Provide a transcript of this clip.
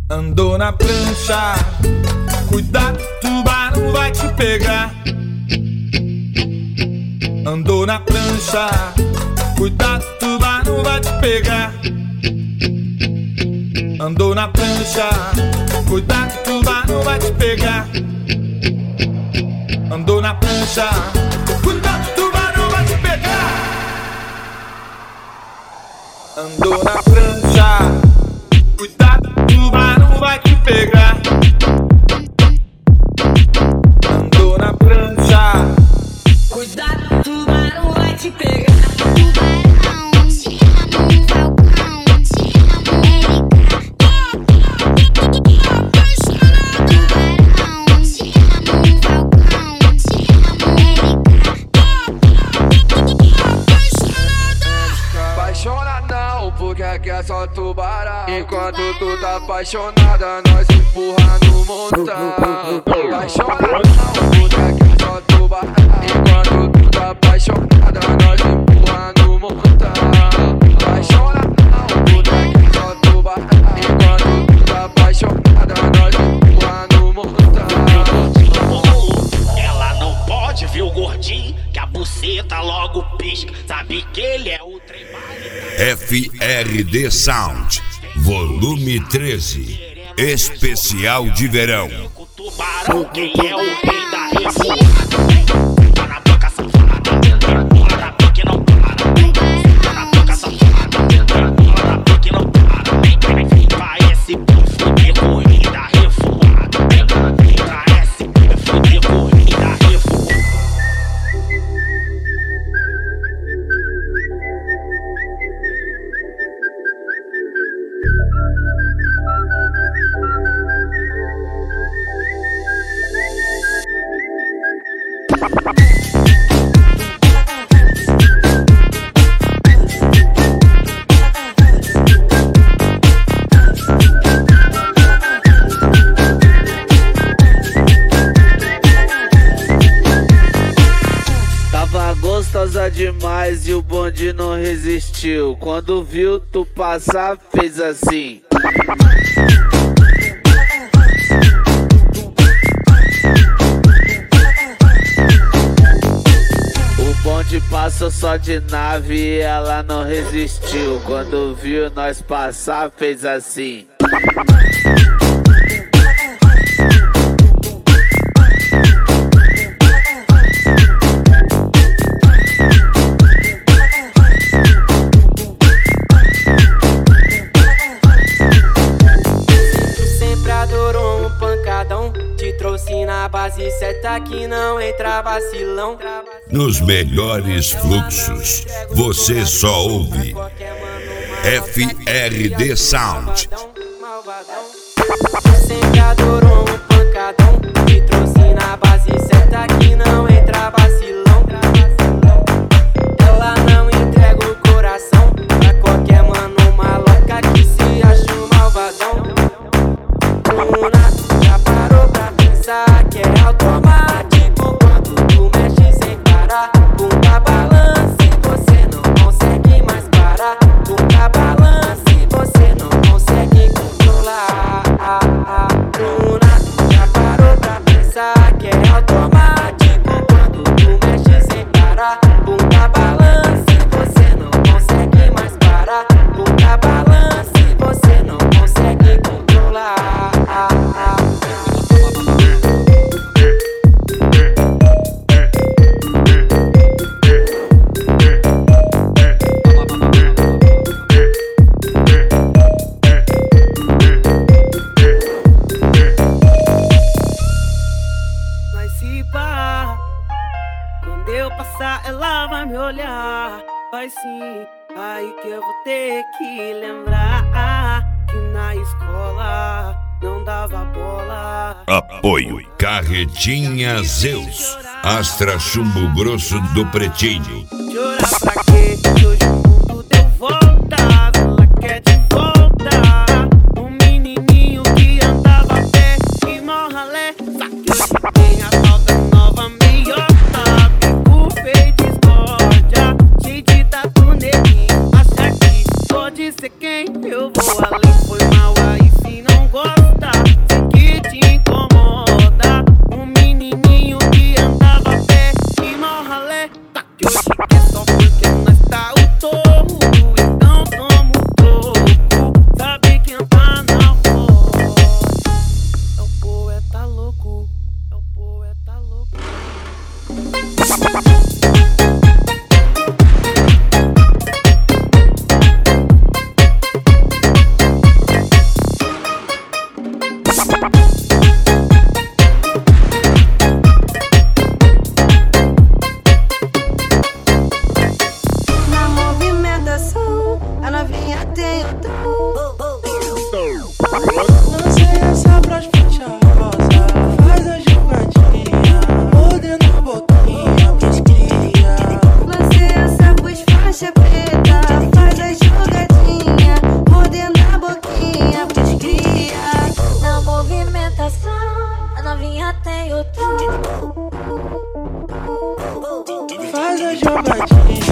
Andou na prancha, cuidado, tubarão vai te pegar. Andou na prancha, cuidado, tubarão vai te pegar. Andou na prancha, cuidado, tubarão vai te pegar. Andou na prancha, cuidado, tubarão vai te pegar. Andou na prancha, cuidado, tubarão vai te pegar. Andou na prancha, cuidado, tubarão vai te pegar. Tubarão, se rama num falcão, se rama Tubarão, se rama num falcão, se rama Apaixona não, porque aqui é só tubarão. Enquanto tu tá apaixonada, nós empurra no montão. Apaixona não, porque aqui é só tubarão. Enquanto tu tá apaixonada, nós empurra no montão. Apaixona não, porque aqui é só tubarão. Enquanto tu tá apaixonada, nós empurra no montão. Ela não pode ver o gordinho, que a buceta logo pisca. Sabe que ele é o trem mais... FRD Sound, volume 13, especial de verão. O tubarão, quem é o rei da revoada? Tá na boca safada, bora pique não para. Tá na boca safada, bora pique não para. Parece fuder corrida revoada. Parece fuder corrida revoada. Tava gostosa demais e o bonde não resistiu. Quando viu tu passar, fez assim. O bonde passou só de nave e ela não resistiu. Quando viu nós passar, fez assim. Sempre adorou um pancadão, te trouxe na base certa que não entra vacilão. Nos melhores fluxos, você só ouve FRD Sound. Sempre adorou um pancadão, te trouxe na base certa que não entra vacilão. Ela não entrega o coração pra qualquer mano maloca que se acha um malvadão. Bruna, já parou pra pensar que é automático quando tu mexe sem parar? Bunda balance, você não consegue mais parar. Bunda balance, você não consegue controlar. Bruna, já parou pra pensar que é automático quando tu mexe sem parar? Bunda balance, você não consegue mais parar. Bunda balance, você não consegue controlar. Mas se pá, quando eu passar ela vai me olhar. Vai sim, aí que eu vou ter que lembrar que na escola não dava bola. Apoio Carretinha Zeus, Astra Chumbo Grosso do Pretinho. Chorar pra quê? Hoje o mundo deu volta, ela quer de volta. Um menininho que andava a pé e mó ralé. Só que hoje tem a tal da nova meiota. Bico feio de discórdia, cheio de tatu neguinho. Acha que pode ser quem? Eu vou além, foi mal aí se não gosta. Faz a jogadinha.